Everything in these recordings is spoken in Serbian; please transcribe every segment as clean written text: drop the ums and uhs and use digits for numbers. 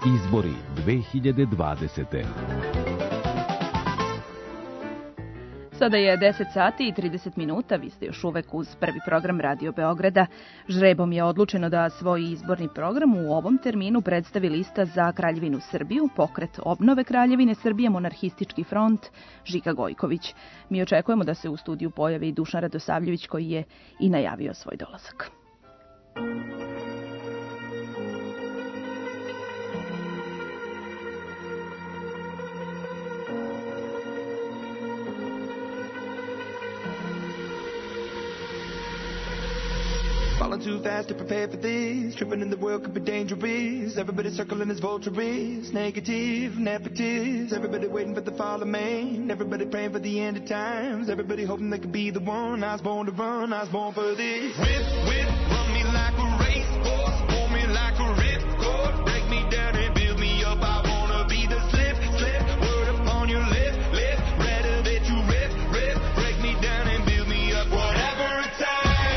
Izbori 2020. Sada je 10 sati i 30 minuta, vi ste još uvek uz prvi program Radio Beograda. Žrebom je odlučeno da svoj izborni program u ovom terminu predstavi lista za Kraljevinu Srbiju, Pokret obnove Kraljevine Srbije, Monarhistički front, Žika Gojković. Mi očekujemo da se u studiju pojavi i Dušan Radosavljević koji je i najavio svoj dolazak. Falling too fast to prepare for this. Tripping in the world could be dangerous. Everybody circling as vultures. Negative, negatives. Everybody waiting for the fall of man. Everybody praying for the end of times. Everybody hoping they could be the one. I was born to run, I was born for this. Whip, run me like a racehorse. Pull me like a ripcord. Break me down and build me up. I wanna be the slip. Word upon your lip. Rather that you rip. Break me down and build me up. Whatever it takes.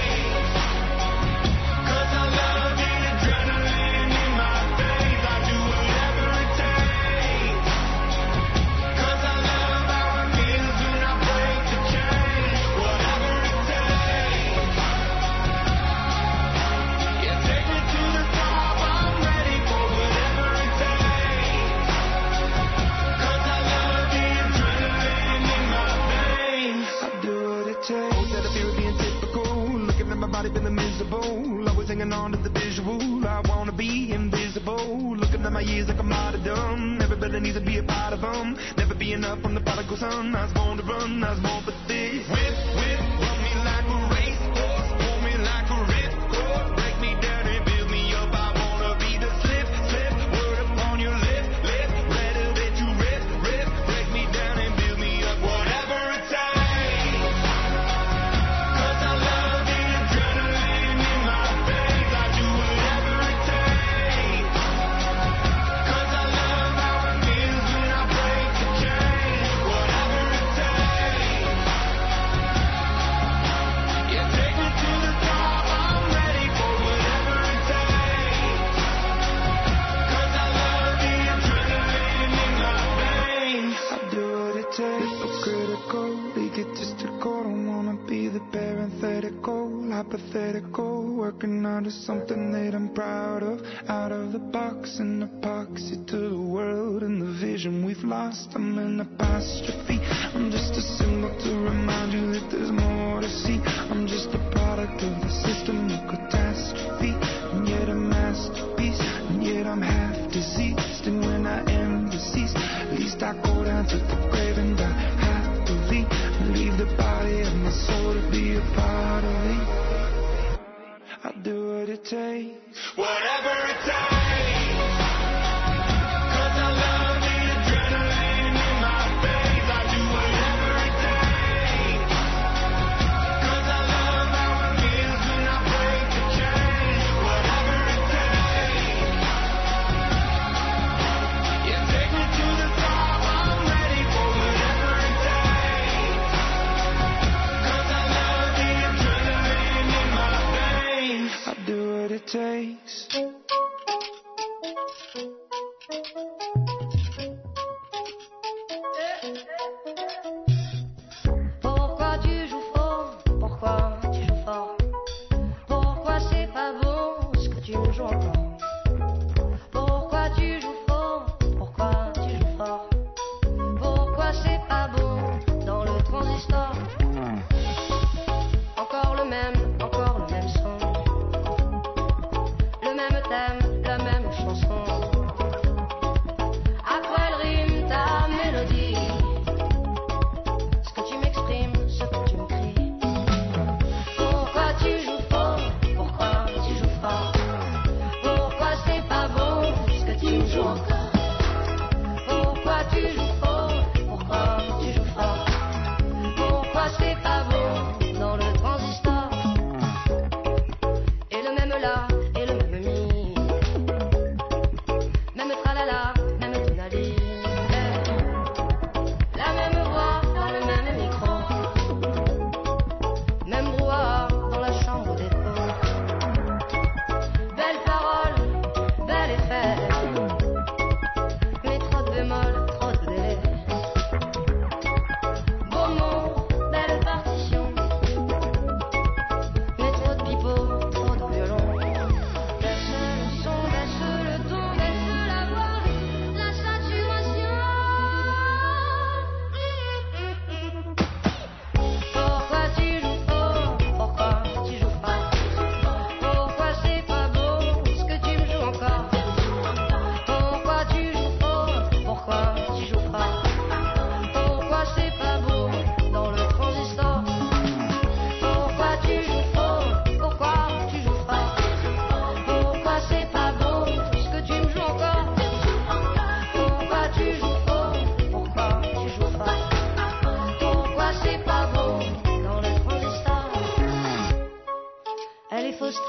Feeling miserable, always hanging on to the visual. I wanna be invisible, looking at my years like I'm martyrdom. Everybody needs to be a part of them. Never be enough from the prodigal son. I was born to run, I was born for this. Whip, run me like a racehorse, pull me like a ripcord. Break me down and build me up. I wanna be the slip. Word upon your lip. Rather that you rip. Break me down and build me up. Whatever it takes. Hypothetical, working out of something that I'm proud of. Out of the box, an epoxy to the world and the vision we've lost. I'm an apostrophe. I'm just a symbol to remind you that there's more to see. I'm just a product of the system of catastrophe, and yet a masterpiece, and yet I'm half diseased. And when I am deceased, at least I go down to the grave and die happily, and leave the body of my soul to be a part of me. I'll do what it takes, whatever it takes. Cause I love the adrenaline in my veins. I do whatever it takes. Cause I love how it feels when I break the chains. Whatever it takes. Yeah, take me to the top. I'm ready for whatever it takes. Cause I love the adrenaline in my veins. I'll do what it takes.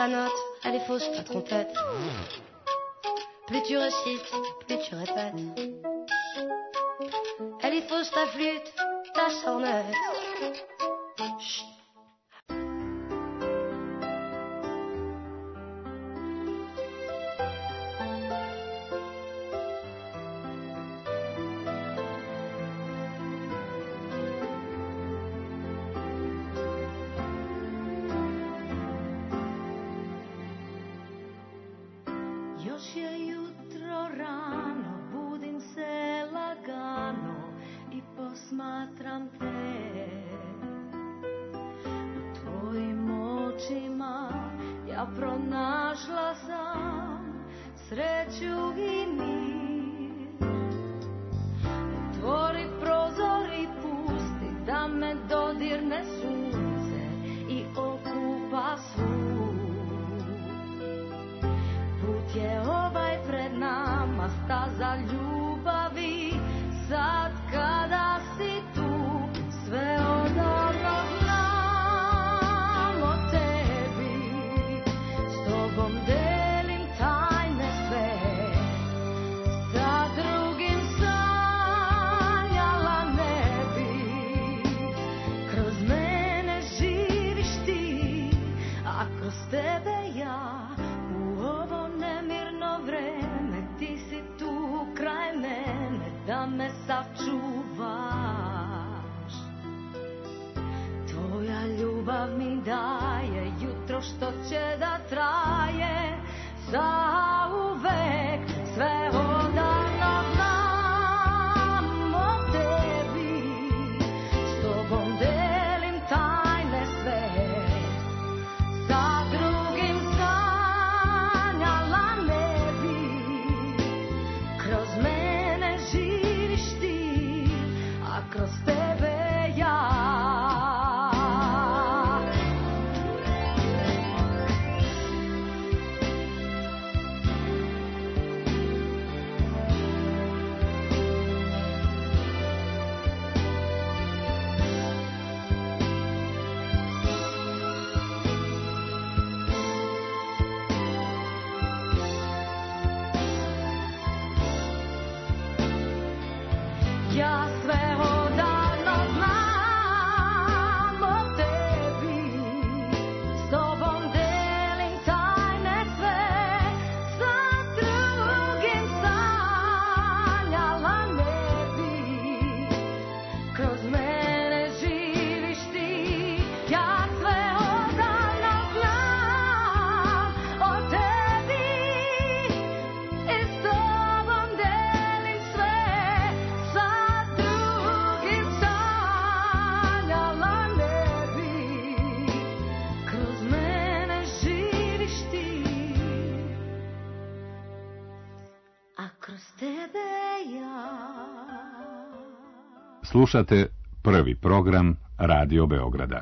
ta note, elle est fausse, ta trompette. Plus tu récites, plus tu répètes. Elle est fausse ta flûte, ta sornette. Chut. Još je jutro rano, budim se lagano i posmatram te. U tvojim očima ja pronašla sam sreću i mir. Otvori prozor i pusti da me dodirne sunce i okupa svu. Put je ovaj pred nama, staza ljubavi, sad kada si tu, sve odavno znam o tebi. S tobom delim tajne sve, sa drugim sanjala ne bi. Kroz mene živiš ti, a kroz tebe ja. U ovo nemirno vreme ti si tu kraj mene da me sačuvaš. Tvoja ljubav mi daje jutro što će da traje zauvek. Sve odavno znam o tebi, s tobom delim tajne sve, sa drugim sanjala ne bi. Kroz mene živiš ti, a kroz tebe ja. Ja sve odavno znam o tebi, s tobom delim tajne sve, sa drugim sanjala ne bi. Kroz mene živiš ti, ja sve odavno znam o tebi i s tobom delim sve, sa drugim sanjala ne bi. Kroz mene živiš ti, a kroz tebe ja. Slušate prvi program Radio Beograda.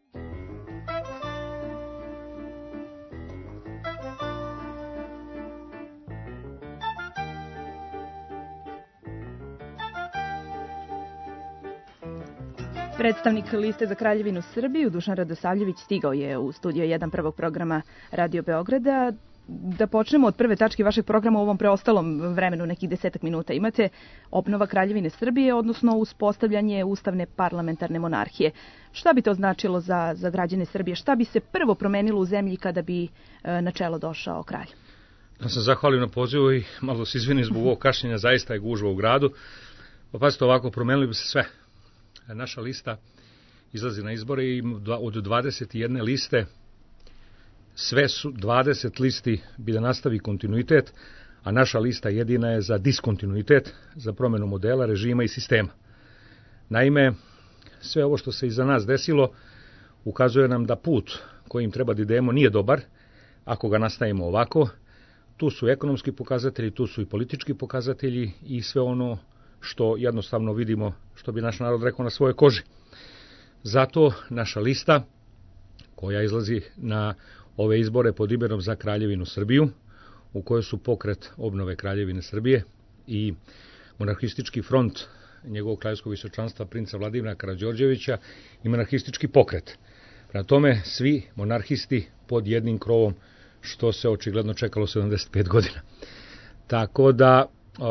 Predstavnik liste za Kraljevinu Srbiju, Dušan Radosavljević, stigao je u studio 1 prvog programa Radio Beograda. Da počnemo od prve tačke vašeg programa u ovom preostalom vremenu, nekih 10 minuta. Imate obnova Kraljevine Srbije, odnosno uspostavljanje ustavne parlamentarne monarhije. Šta bi to značilo za građane Srbije? Šta bi se prvo promenilo u zemlji kada bi na čelo došao kralj? Ja sam zahvalio na pozivu i malo se izvinim zbog ovog kašnjenja, zaista je gužva u gradu. Pa pazite ovako, promenili bi se sve. Naša lista izlazi na izbore i od 21 liste sve su 20 listi bi da nastavi kontinuitet, a naša lista jedina je za diskontinuitet, za promjenu modela, režima i sistema. Naime, sve ovo što se iza nas desilo ukazuje nam da put kojim treba da idemo nije dobar ako ga nastavimo ovako. Tu su ekonomski pokazatelji, tu su i politički pokazatelji i sve ono što jednostavno vidimo, što bi naš narod rekao, na svojoj koži. Zato naša lista, koja izlazi na ove izbore pod imenom za Kraljevinu Srbiju, u kojoj su pokret obnove Kraljevine Srbije i monarhistički front njegovog kraljevskog visočanstva princa Vladimira Karađorđevića i monarhistički pokret. Prema tome, svi monarhisti pod jednim krovom što se očigledno čekalo 75 godina. Tako da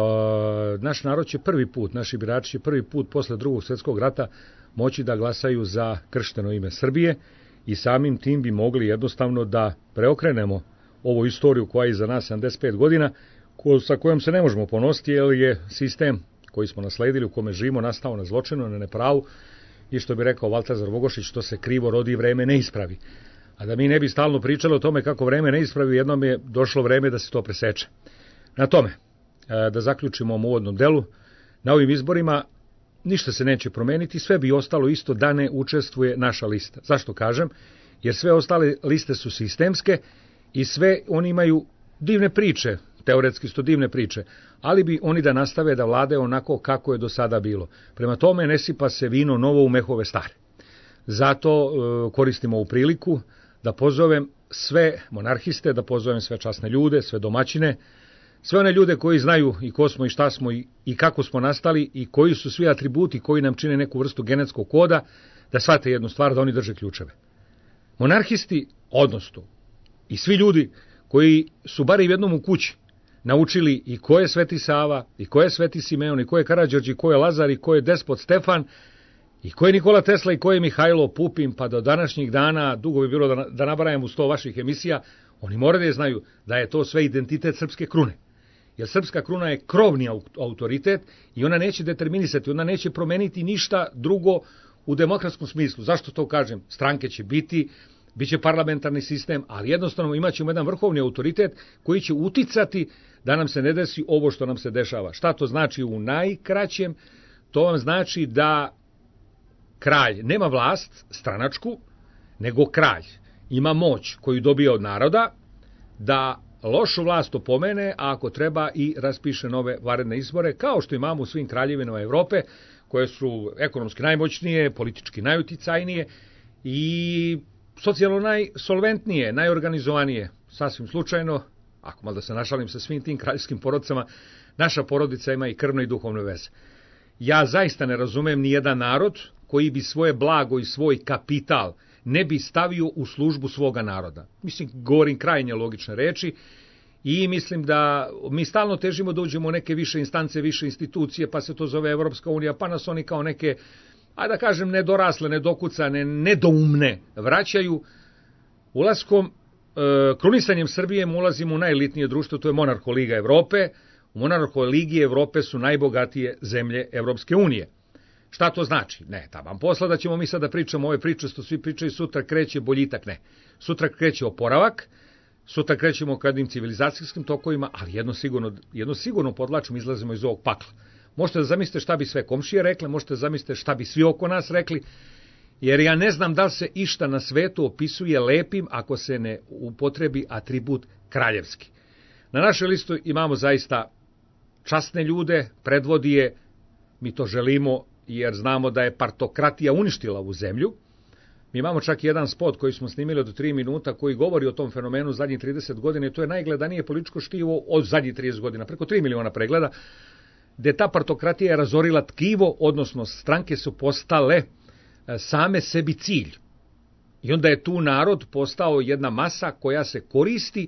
naš narod će prvi put, naši birači će prvi put posle Drugog svjetskog rata moći da glasaju za kršteno ime Srbije i samim tim bi mogli jednostavno da preokrenemo ovu istoriju koja je iza nas 75 godina, sa kojom se ne možemo ponositi, jer je sistem koji smo nasledili, u kome živimo, nastao na zločinu, na nepravu, i što bi rekao Valtazar Bogošić, što se krivo rodi, vreme ne ispravi. A da mi ne bi stalno pričali o tome kako vreme ne ispravi, jednom je došlo vreme da se to preseče. Na tome, da zaključimo ovom uvodnom delu, na ovim izborima ništa se neće promeniti, sve bi ostalo isto da ne učestvuje naša lista. Zašto kažem? Jer sve ostale liste su sistemske i sve oni imaju divne priče, teoretski su to divne priče, ali bi oni da nastave da vlade onako kako je do sada bilo. Prema tome ne sipa se vino novo u mehove stare. Zato koristimo ovu priliku da pozovem sve monarhiste, da pozovem sve časne ljude, sve domaćine, sve one ljude koji znaju i ko smo i šta smo i kako smo nastali i koji su svi atributi koji nam čine neku vrstu genetskog koda, da shvate jednu stvar, da oni drže ključeve. Monarhisti, odnosno, i svi ljudi koji su bar i jednom u kući naučili i ko je Sveti Sava, i ko je Sveti Simeon, i ko je Karađorđe, i ko je Lazar, i ko je Despot Stefan, i ko je Nikola Tesla, i ko je Mihajlo Pupin, pa do današnjih dana, dugo bi bilo da nabrajam u 100 vaših emisija, oni moraju da znaju da je to sve identitet srpske krune. Jer srpska kruna je krovni autoritet i ona neće determinisati, ona neće promeniti ništa drugo u demokratskom smislu. Zašto to kažem? Stranke će biti, bit će parlamentarni sistem, ali jednostavno imat ćemo jedan vrhovni autoritet koji će uticati da nam se ne desi ovo što nam se dešava. Šta to znači u najkraćem? To vam znači da kralj nema vlast stranačku, nego kralj ima moć koju dobije od naroda da lošu vlast opomene, a ako treba i raspiše nove vanredne izbore, kao što imamo u svim kraljevinama Evrope, koje su ekonomski najmoćnije, politički najuticajnije i socijalno najsolventnije, najorganizovanije. Sasvim slučajno, ako malo da se našalim sa svim tim kraljevskim porodicama, naša porodica ima i krvne i duhovne veze. Ja zaista ne razumem ni jedan narod koji bi svoje blago i svoj kapital ne bi stavio u službu svoga naroda. Mislim, govorim krajnje logične reči i mislim da mi stalno težimo da uđemo u neke više instance, više institucije, pa se to zove Evropska unija, pa nas oni kao neke, ajde da kažem, nedorasle, nedokucane, nedoumne vraćaju. Ulaskom, krunisanjem Srbije ulazimo u najelitnije društvo, to je Monarho Liga Evrope. U Monarho Ligi Evrope su najbogatije zemlje Evropske unije. Šta to znači? Ne, taman posla da ćemo mi sada pričamo ove priče što svi pričaju, sutra kreće boljitak, ne. Sutra kreće oporavak, sutra krećemo ka jednim civilizacijskim tokovima, ali jedno sigurno podlačom izlazimo iz ovog pakla. Možete da zamislite šta bi sve komšije rekle, možete da zamislite šta bi svi oko nas rekli, jer ja ne znam da li se išta na svetu opisuje lepim ako se ne upotrebi atribut kraljevski. Na našoj listu imamo zaista časne ljude, predvodi je, mi to želimo jer znamo da je partokratija uništila ovu zemlju. Mi imamo čak jedan spot koji smo snimili od 3 minuta koji govori o tom fenomenu zadnjih 30 godina i to je najgledanije političko štivo od zadnjih 30 godina, preko 3 miliona pregleda, gde ta partokratija je razorila tkivo, odnosno stranke su postale same sebi cilj. I onda je tu narod postao jedna masa koja se koristi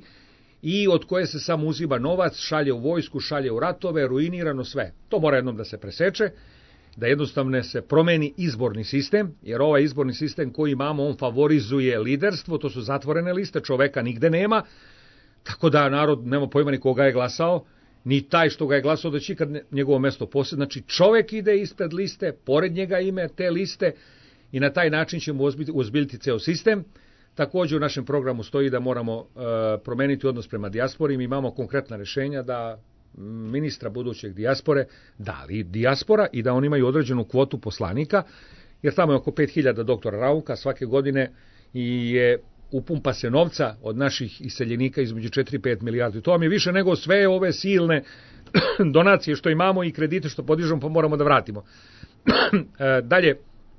i od koje se samo uzima novac, šalje u vojsku, šalje u ratove, ruinirano sve. To mora jednom da se preseče, da jednostavno se promeni izborni sistem, jer ovaj izborni sistem koji imamo, on favorizuje liderstvo, to su zatvorene liste, čoveka nigde nema, tako da narod nema pojma ni koga je glasao, ni taj što ga je glasao da će ikad njegovo mesto posjeti. Znači čovek ide ispred liste, pored njega ime te liste i na taj način ćemo ozbiljiti ceo sistem. Također u našem programu stoji da moramo promeniti odnos prema dijaspori. Mi imamo konkretna rješenja da ministra budućeg dijaspore dali dijaspora i da oni imaju određenu kvotu poslanika, jer tamo je oko 5000 doktora Rauka svake godine i upumpa se novca od naših iseljenika između 4 i 5 milijardi. To vam je više nego sve ove silne donacije što imamo i kredite što podižemo pa moramo da vratimo. Dalje,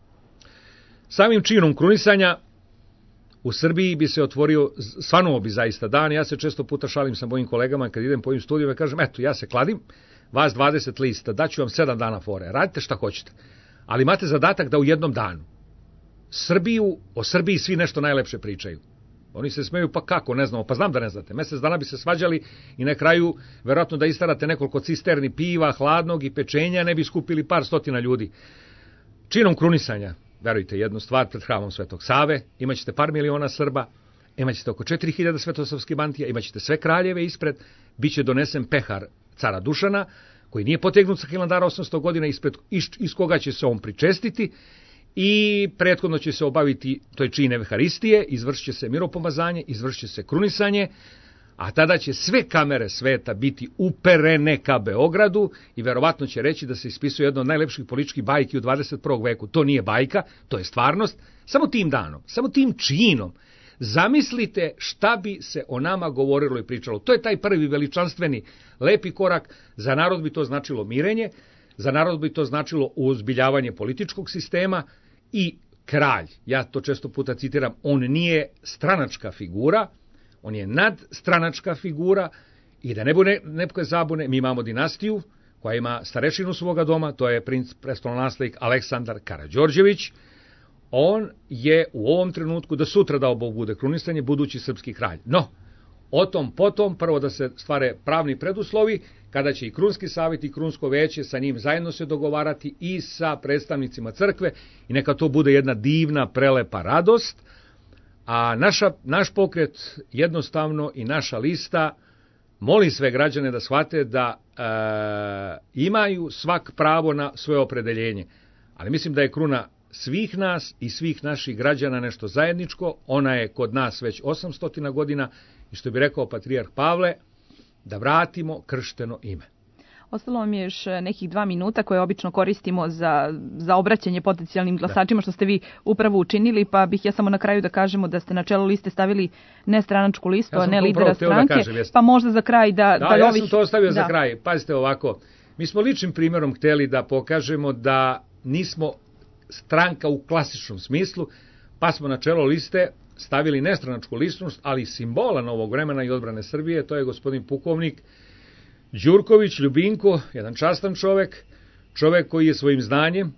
samim činom krunisanja u Srbiji bi se otvorio, svanuo bi zaista dan. Ja se često puta šalim sa mojim kolegama kad idem po ovim studijama i kažem, eto, ja se kladim, vas 20 lista, daću vam 7 dana fore, radite šta hoćete, ali imate zadatak da u jednom danu o Srbiji svi nešto najlepše pričaju. Oni se smeju, pa kako, ne znamo, pa znam da ne znate. Mesec dana bi se svađali i na kraju, verovatno da istarate nekoliko cisterni piva, hladnog i pečenja, ne bi skupili par stotina ljudi. Činom krunisanja, verujte, jednu stvar pred hramom Svetog Save, imaćete par miliona Srba, imaćete oko 4000 svetosavskih mantija, imaćete sve kraljeve ispred, bit će donesen pehar cara Dušana, koji nije potegnut sa Hilandara 800 godina, iz koga će se on pričestiti, i prethodno će se obaviti, to je čin Evharistije, izvršit će se miropomazanje, izvršit će se krunisanje, a tada će sve kamere sveta biti uperene ka Beogradu i verovatno će reći da se ispisuje jedna od najlepših političkih bajki u 21. veku. To nije bajka, to je stvarnost. Samo tim danom, samo tim činom. Zamislite šta bi se o nama govorilo i pričalo. To je taj prvi veličanstveni, lepi korak. Za narod bi to značilo mirenje, za narod bi to značilo uzbiljavanje političkog sistema i kralj. Ja to često puta citiram, on nije stranačka figura, on je nadstranačka figura i da ne bude neke zabune, mi imamo dinastiju koja ima starešinu svoga doma, to je princ prestolonaslednik Aleksandar Karađorđević. On je u ovom trenutku, da sutra dao Bog bude krunisanje, budući srpski kralj. No, o tom potom, prvo da se stvare pravni preduslovi, kada će i krunski savjet i krunsko veće sa njim zajedno se dogovarati i sa predstavnicima crkve i neka to bude jedna divna, prelepa radost. A naš pokret jednostavno i naša lista moli sve građane da shvate da imaju svak pravo na svoje opredeljenje. Ali mislim da je kruna svih nas i svih naših građana nešto zajedničko. Ona je kod nas već 800 godina i što bi rekao patrijarh Pavle, da vratimo kršteno ime. Ostalo vam je još nekih 2 minuta koje obično koristimo za obraćanje potencijalnim glasačima, što ste vi upravo učinili, pa bih ja samo na kraju da kažemo da ste na čelo liste stavili nestranačku listu, a ne lidera stranke, pa možda za kraj ja sam to ostavio za kraj. Pazite ovako, mi smo ličnim primjerom hteli da pokažemo da nismo stranka u klasičnom smislu, pa smo na čelo liste stavili nestranačku ličnost, ali simbola novog vremena i odbrane Srbije, to je gospodin pukovnik Đurković, Ljubinko, jedan častan čovek koji je svojim znanjem,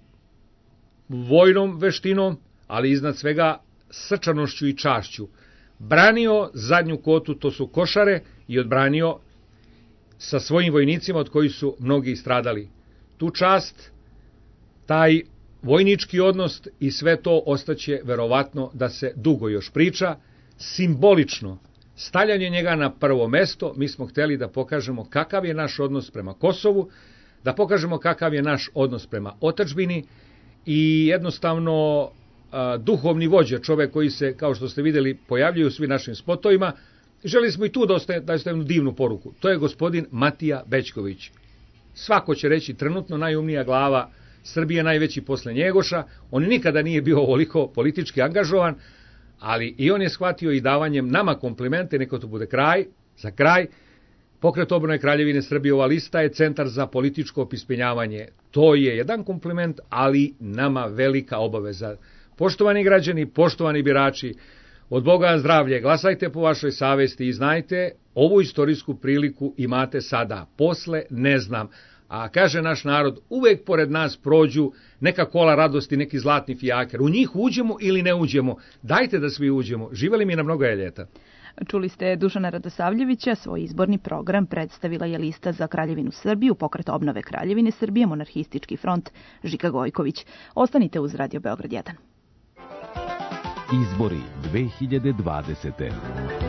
vojnom veštinom, ali iznad svega srčanošću i čašću, branio zadnju kotu, to su Košare, i odbranio sa svojim vojnicima od kojih su mnogi stradali. Tu čast, taj vojnički odnos i sve to ostaće verovatno da se dugo još priča. Simbolično stavljanje njega na prvo mesto, mi smo hteli da pokažemo kakav je naš odnos prema Kosovu, da pokažemo kakav je naš odnos prema otadžbini i jednostavno duhovni vođa, čovek koji se, kao što ste vidjeli, pojavljuje u svim našim spotovima. Želeli smo i tu da ostavimo divnu poruku. To je gospodin Matija Bećković. Svako će reći trenutno najumnija glava Srbije, najveći posle Njegoša. On nikada nije bio ovoliko politički angažovan, ali i on je shvatio i davanjem nama komplimente, neka to bude kraj, za kraj. Pokret obrane Kraljevine Srbije, ova lista je centar za političko opismenjavanje. To je jedan kompliment, ali nama velika obaveza. Poštovani građani, poštovani birači, od Boga zdravlje, glasajte po vašoj savesti i znajte, ovu istorijsku priliku imate sada, posle ne znam. A kaže naš narod, uvek pored nas prođu neka kola radosti, neki zlatni fijaker. U njih uđemo ili ne uđemo, dajte da svi uđemo. Živeli mi na mnogo ljeta. Čuli ste Dušana Radosavljevića, svoj izborni program predstavila je lista za Kraljevinu Srbiju, Pokret obnove Kraljevine Srbije, Monarhistički front, Žika Gojković. Ostanite uz Radio Beograd 1. Izbori 2020.